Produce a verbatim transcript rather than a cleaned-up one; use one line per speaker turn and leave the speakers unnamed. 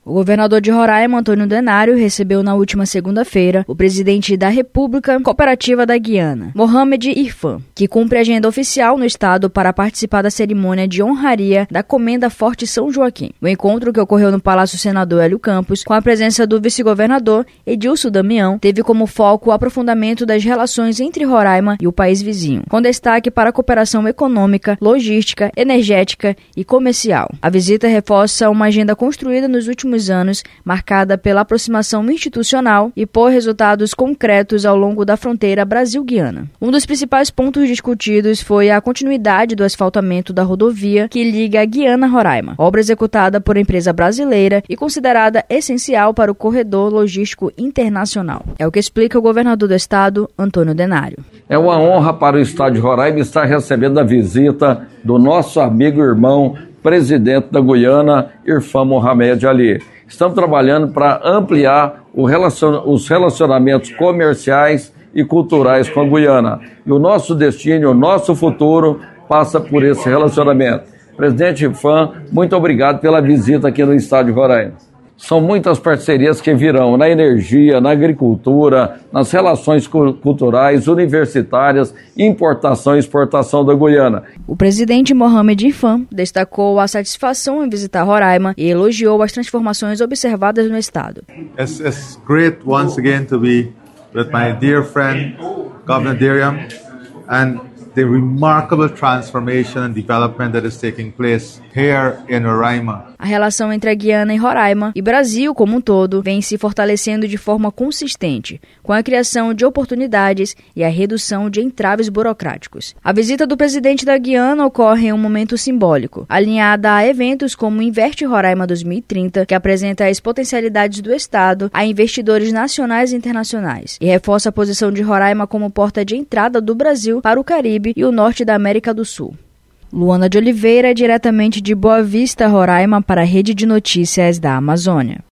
O governador de Roraima, Antônio Denário, recebeu na última segunda-feira o presidente da República Cooperativa da Guiana, Mohamed Irfan, que cumpre agenda oficial no estado para participar da cerimônia de honraria da Comenda Forte São Joaquim. O encontro, que ocorreu no Palácio Senador Hélio Campos, com a presença do vice-governador Edilson Damião, teve como foco o aprofundamento das relações entre Roraima e o país vizinho, com destaque para a cooperação econômica, logística, energética e comercial. A visita reforça uma agenda construída nos últimos anos, marcada pela aproximação institucional e por resultados concretos ao longo da fronteira Brasil-Guiana. Um dos principais pontos discutidos foi a continuidade do asfaltamento da rodovia que liga a Guiana a Roraima, obra executada por empresa brasileira e considerada essencial para o corredor logístico internacional. É o que explica o governador do estado, Antônio Denário.
É uma honra para o estado de Roraima estar recebendo a visita do nosso amigo e irmão presidente da Guiana, Irfan Mohamed Ali. Estamos trabalhando para ampliar o relacion... os relacionamentos comerciais e culturais com a Guiana. E o nosso destino, o nosso futuro passa por esse relacionamento. Presidente Irfan, muito obrigado pela visita aqui no estado de Roraima. São muitas parcerias que virão na energia, na agricultura, nas relações culturais, universitárias, importação e exportação da Guiana.
O presidente Mohamed Irfan destacou a satisfação em visitar Roraima e elogiou as transformações observadas no estado.
It's, it's great once again to be with my dear friend, Governor Diriam, and the remarkable transformation and development that is taking place here in Roraima.
A relação entre a Guiana e Roraima e Brasil como um todo vem se fortalecendo de forma consistente, com a criação de oportunidades e a redução de entraves burocráticos. A visita do presidente da Guiana ocorre em um momento simbólico, alinhada a eventos como o Investe Roraima dois mil e trinta, que apresenta as potencialidades do estado a investidores nacionais e internacionais, e reforça a posição de Roraima como porta de entrada do Brasil para o Caribe e o norte da América do Sul. Luana de Oliveira, diretamente de Boa Vista, Roraima, para a Rede de Notícias da Amazônia.